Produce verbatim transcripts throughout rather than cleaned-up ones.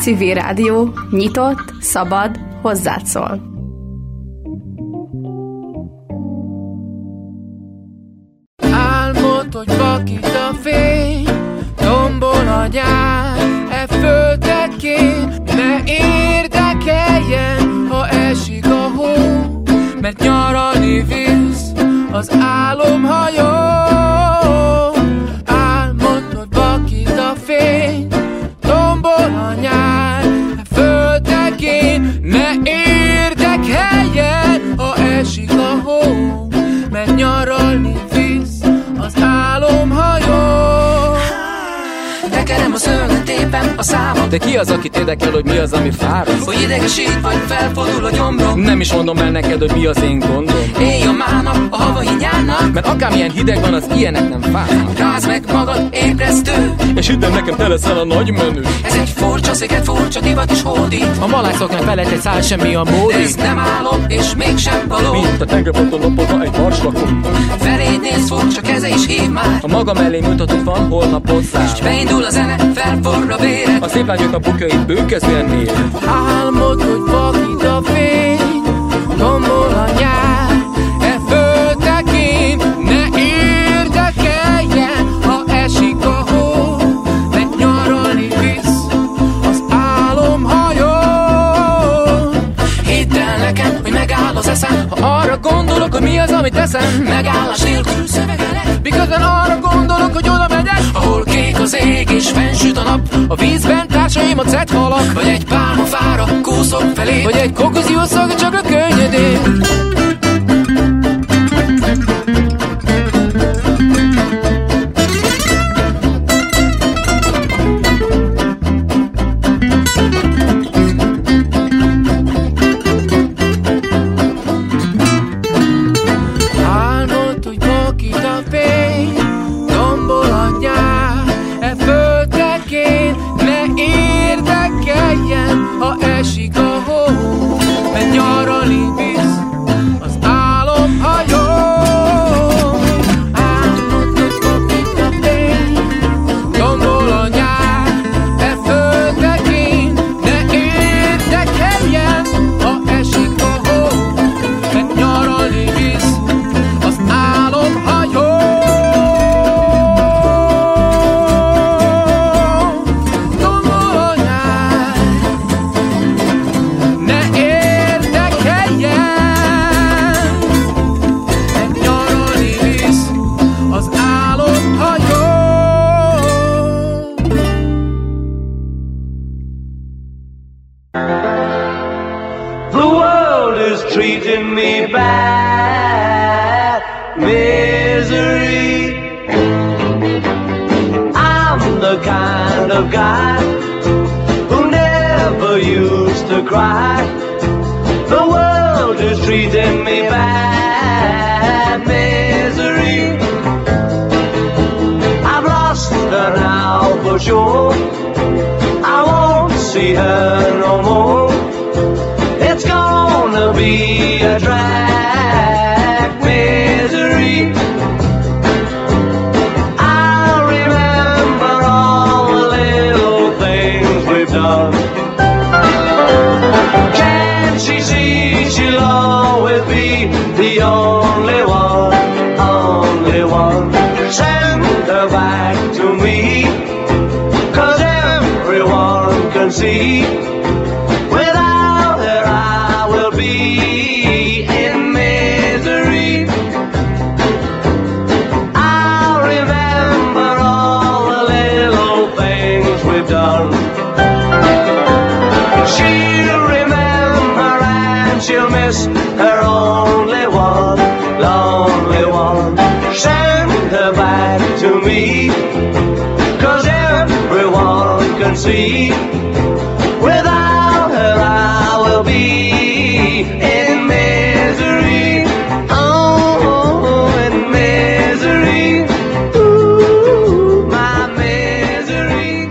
Civil Rádió, nyitott, szabad, hozzád szól. Álmod, hogy vakít a fény, tombol a nyár, e földekén, ne érdekeljen, ha esik a hó, mert nyaralni visz az álomhajó. Álmod, hogy vakít a fény, tombol a nyár, e földekén, ne érdekeljen, ha esik a hó, mert nyaralni visz az álomhajó. Tekerem a szőnyen, tépem a számot. De ki az, akit érdekel, hogy mi az, ami fáraszt? Hogy idegesít, vagy felfordul a gyomrom. Nem is mondom el neked, hogy mi az én gondom. Éj a mának, a havai nyárnak, mert akármilyen hideg van, az ilyenek nem fárnak. Rázd meg magad, ébresztő, és hidd el nekem, te leszel a nagy menő. Ez egy furcsa sziget, furcsa divat is hódít. A malászoknak felett egy szál, semmi a módi. De ez nem álom, és mégsem való. Mint a tengerparton lopodva egy marslakon. Feléd néz, furcsa keze is hív már. A maga mellé mutatott van, holnap hozzá. És beindul a zene, felforr a véred. A szép lányok a bukjait bőkezően mér. Álmod, hogy vakít a fény, tombol a nyár, e földekén, ne érdekeljen, ha esik a hó, mert nyaralni visz az álomhajó. Hidd el nekem, hogy megáll az eszem, ha arra gondolok, hogy mi az, amit teszem. Megállás nélkül szövegelek, miközben arra gondolok, hogy oda megyek, ahol kék az ég és fennsüt a nap, a vízben társaim a cethalak, vagy egy pálmafára kúszok felé, vagy egy kokoziuszag csak a könnyedén. Álmod, hogy vakít a fény, tombol a nyár, e földekén, ne érdekeljen, ha esik a hó, mert nyaralni visz az álomhajó. Álmod, hogy vakít a fény, tombol a nyár, e földekén, ne érdekeljen, ha esik a hó, mert nyaralni visz az álomhajó. Treating me bad, misery. I'm the kind of guy who never used to cry. The world is treating me bad, misery. I've lost her now for sure. I won't see her no more. It's gonna be a drag, misery. I'll remember all the little things we've done. Can't she see she'll always be the only one, only one? Send her back to me, 'cause everyone can see without her I will be in misery. I'll remember all the little things we've done. She'll remember and she'll miss her only one, lonely one. Send her back to me, 'cause everyone can see without her I will be in misery. Oh, in misery. Ooh, my misery.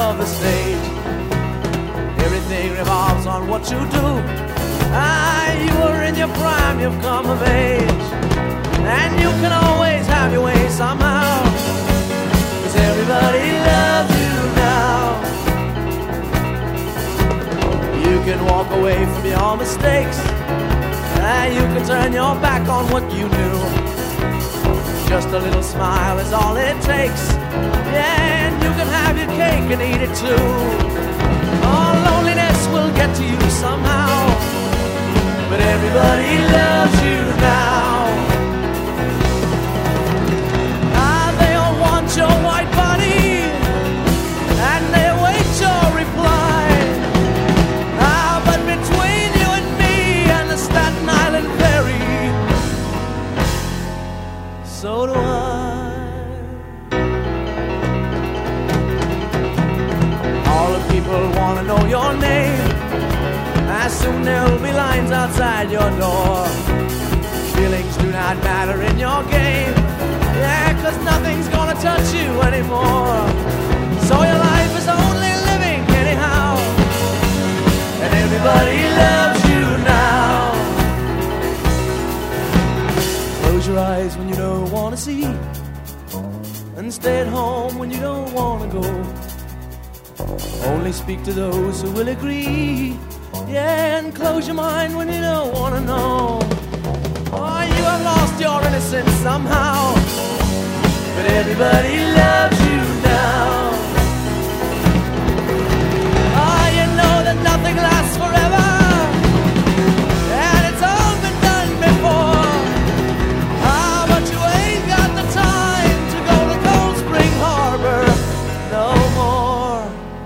of the stage. Everything revolves on what you do. Ah, you are in your prime, you've come of age, and you can always have your way somehow, 'cause everybody loves you now. You can walk away from your mistakes, and you can turn your back on what you knew. Just a little smile is all it takes. Yeah, and you can have your cake and eat it too. Oh, loneliness will get to you somehow, but everybody loves you now. Ah, they all want your white body, and they wait your reply. Ah, but between you and me and the Staten Island ferry, so do I. All the people want to know your name. As soon there'll be lines outside your door. Feelings do not matter in your game. Yeah, 'cause nothing's gonna touch you anymore. So your life is only living anyhow, and everybody loves you now. Close your eyes when you don't want to see, and stay at home when you don't want to go. Only speak to those who will agree. Yeah, and close your mind when you don't want to know. Oh, you have lost your innocence somehow, but everybody loves you now. Oh, you know that nothing lasts forever, and it's all been done before. Ah, but you ain't got the time to go to Cold Spring Harbor no more.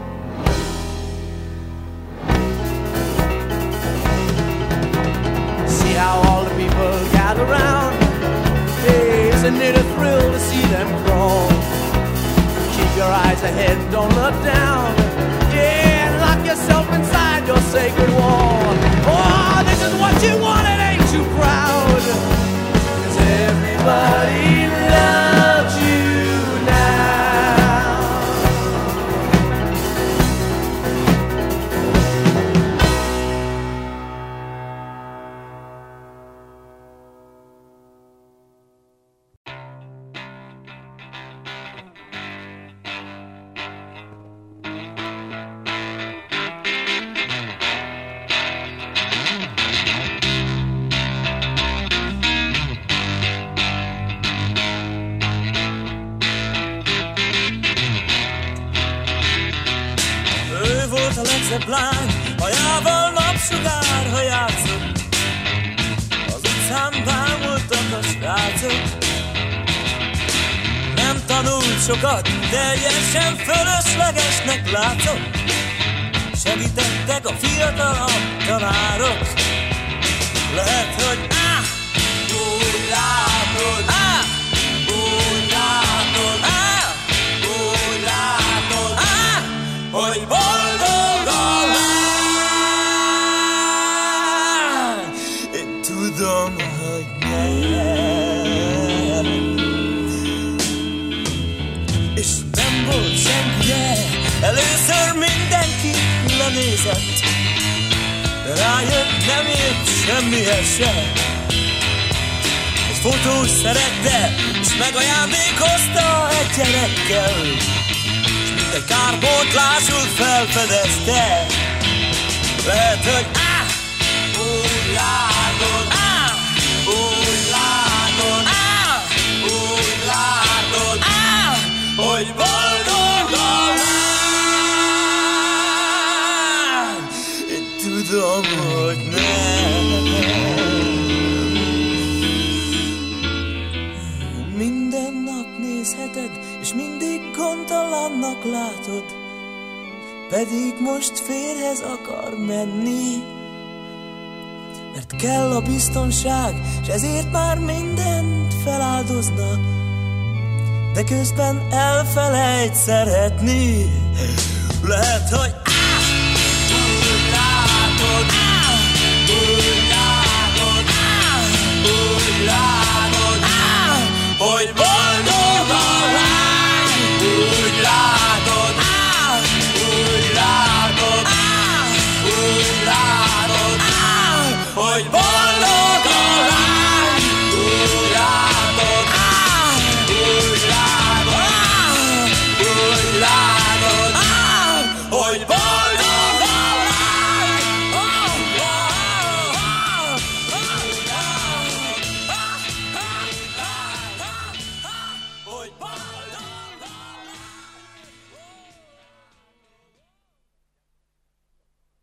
See how all the people gather round. Hey, isn't it a thrill to see them crawl? Keep your eyes ahead, don't look down. Yeah, and lock yourself inside your sacred wall. Oh, this is what you wanted, ain't you proud? 'Cause everybody loves you now. A legszebb lány, hajával napsugár, ha játszott. Az utcán bámultak a srácok. Nem tanult sokat, teljesen fölöslegesnek látszott. Segítettek a fiatalabb tanárok. Lehet, hogy áh, úgy látod, áh, úgy látod, áh, úgy látod, áh, hogy boldog. Tudom, hogy nem. És nem volt senkije, először mindenki lenézett, de rájött, nem ért semmihez se. Egy fotós szerette, és megajándékozta egy gyerekkel, és mint egy kárpótlásul felfedezte. Lehet, hogy áh, úgy látod, áh, úgy látod, áh, úgy látod, áh, hogy boldog a lány. Én tudom, hogy nem. Minden nap nézheted, és mindig gondtalannak látod, pedig most férhez akar menni. Mert kell a biztonság, s ezért már mindent feláldozna, de közben elfelejt szeretni. Lehet, hogy áh, úgy látod, áh, úgy látod, áh, úgy látod, áh, hogy boldog a lány. Úgy látod, áh,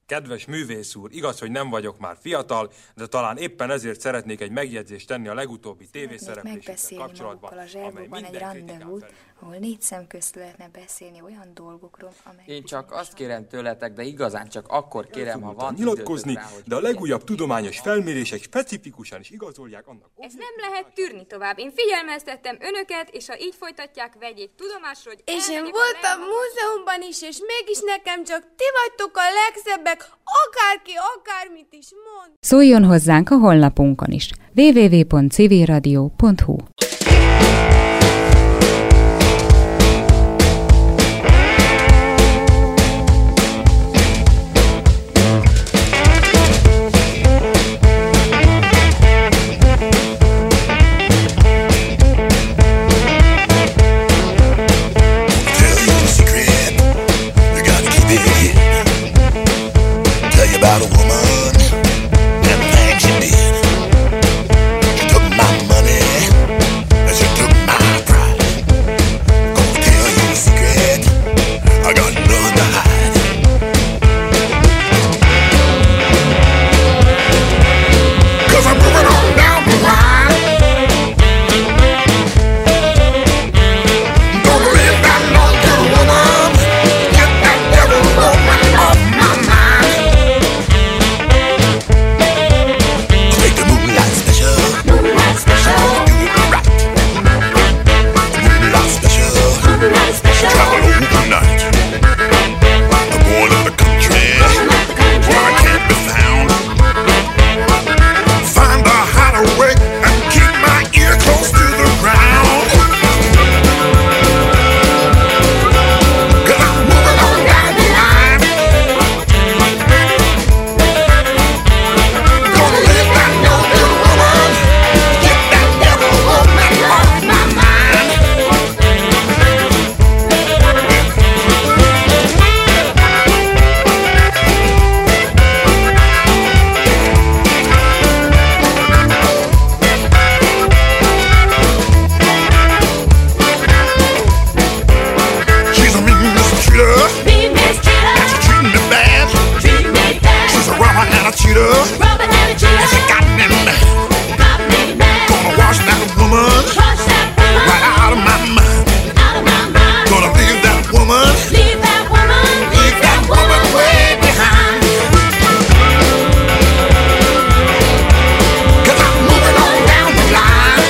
Kedves művész úr, igaz, hogy nem vagyok már fiatal, de talán éppen ezért szeretnék egy megjegyzést tenni a legutóbbi tévészereplésekkel kapcsolatban, a zserbóban egy randevút, ahol négy szem közt lehetne beszélni olyan dolgokról, amelyek... Én csak azt kérem tőletek, de igazán csak akkor kérem, ha van nyilatkozni, rá, de a legújabb tudományos felmérések specifikusan is igazolják annak... Ezt nem lehet tűrni tovább. Én figyelmeztettem önöket, és ha így folytatják, vegyék tudomásra, hogy... És én voltam múzeumban is, és mégis nekem csak ti vagytok a legszebbek, akárki akármit is mond. Szóljon hozzánk a honlapunkon is. double-u double-u double-u pont civilradio pont hu. About a woman and the things she did. She took my money and she took my pride. Gonna tell you a secret, I got nothing to hide. Cause I'm moving on down the line. Gonna leave that no-good woman, get that devil woman off my mind. Moonlight special, moonlight special, do it right. Moonlight special, moonlight special, travel overnight. I'm going to the country, where I can't be found. Find a hideaway and keep my ear close to the ground. 'Cause I'm moving on down the line. Gonna live that no-good woman, get that devil woman off my mind. She's a mean mistreater, Mean mistreater, and she's treating me bad. treat me bad, She's a robber and a cheater, rubber and a and cheater, she got me mad. got me mad, Gonna wash that woman push that woman right out of my mind. out of my mind, Gonna leave that woman, leave that woman, leave that woman way behind. 'Cause I'm moving on down the line.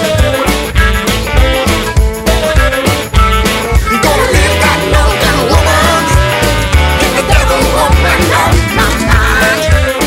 Gonna leave that no-good woman, get the devil woman off my mind.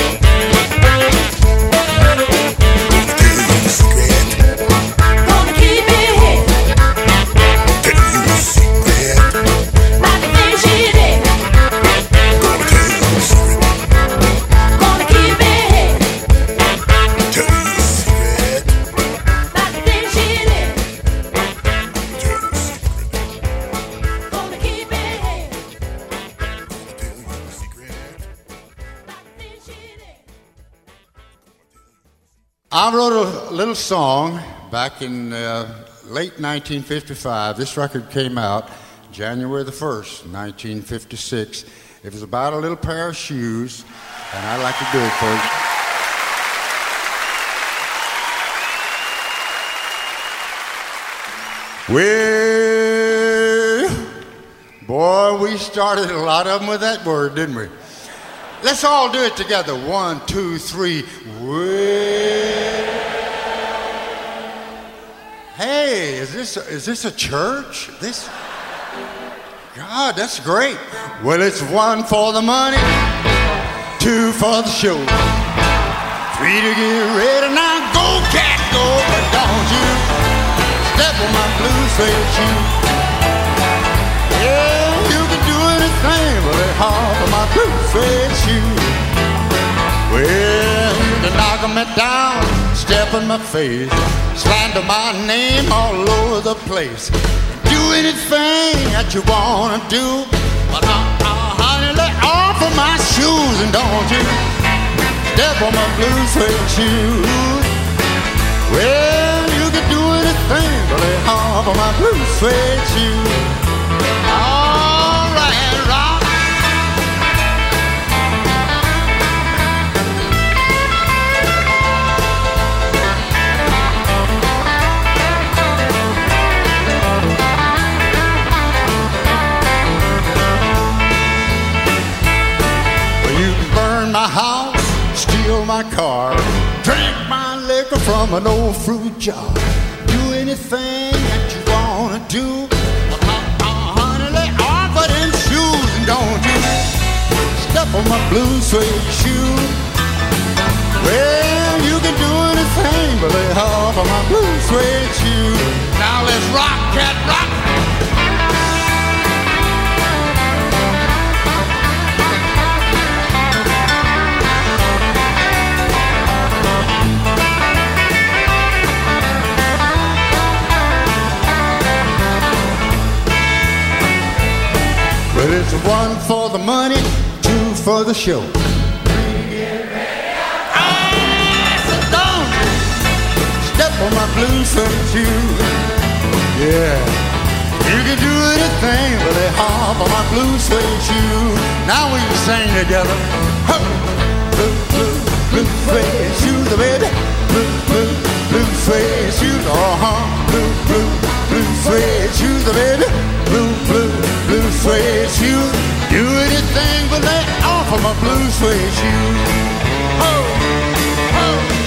Tell you a secret, gonna keep it here, tell you a secret, about the things she did, gonna tell you a secret, gonna keep it here, tell you a secret, about the things she did, tell you a secret, gonna keep it here, tell you a secret. about the things she did. I wrote a little song back in uh, late nineteen fifty-five. This record came out January the first, nineteen fifty-six. It was about a little pair of shoes, and I'd like to do it for you. Well, boy, we started a lot of them with that word, didn't we? Let's all do it together. One, two, three. Well. Hey, is this is this a church? This God, that's great. Well, it's one for the money, two for the show, three to get ready. Now go, cat, go, but don't you step on my blue suede shoe. Yeah, you can do anything but let off of my blue suede shoe. Well, you can knock me down, step in my face, slander my name all over the place. Do anything that you wanna do, but uh, uh, honey, let off of my shoes and don't you step on my blue suede shoes. Well, you can do anything but let off of my blue suede shoes. All right, rock. my car, drink my liquor from an old fruit jar. Do anything that you wanna do. Uh, uh, honey, lay off of them shoes and don't you step on my blue suede shoe. Well, you can do anything but lay off of my blue suede shoe. Now let's rock, cat, rock. Well, it's one for the money, two for the show. Step on my blue suede shoe. Yeah, you can do anything but lay off on my blue suede shoe. Now we can sing together. Ho! Blue, blue, blue suede shoes, baby. Blue, blue, blue suede shoes. Uh-huh. Blue, blue, blue suede shoes, baby. Blue, blue, blue suede shoes. Do anything but lay off of my blue suede shoes. Ho! Ho!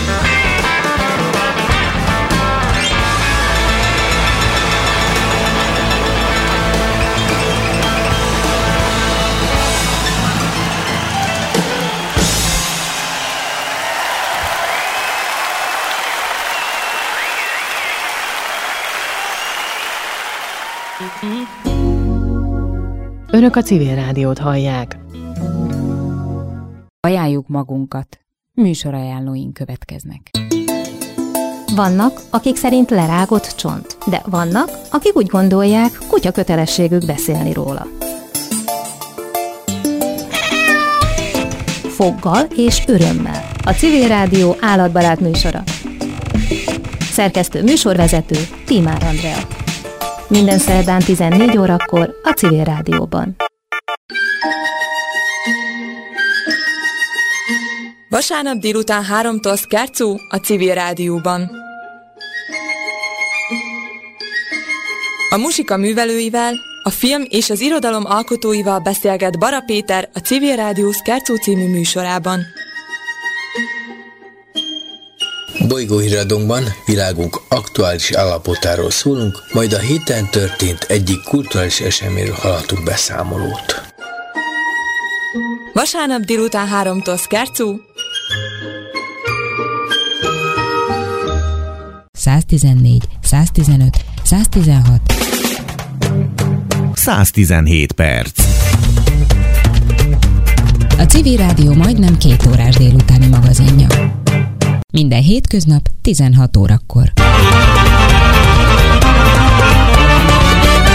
Önök a Civil Rádiót hallják. Ajánljuk magunkat. Műsorajánlóink következnek. Vannak, akik szerint lerágott csont, de vannak, akik úgy gondolják, kutya kötelességük beszélni róla. Foggal és örömmel. A Civil Rádió állatbarát műsora. Szerkesztő műsorvezető Tímár Andrea. Minden szerdán tizennégy órakor a Civil Rádióban. Vasárnap délután háromtól Szkárcú a Civil Rádióban. A muzsika művelőivel, a film és az irodalom alkotóival beszélget Bara Péter a Civil Rádió Szkárcú című műsorában. Bolygóhíradónkban világunk aktuális állapotáról szólunk, majd a héten történt egyik kulturális eseményről hallhatunk beszámolót. Vasárnap délután háromtól Szkárcú. száztizennégy, száztizenöt, száztizenhat. száztizenhét perc. A Civil Rádió majdnem két órás délutáni magazinja. Minden hétköznap tizenhat órakor.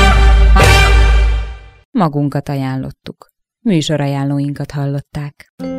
Magunkat ajánlottuk. Műsorajánlóinkat hallották.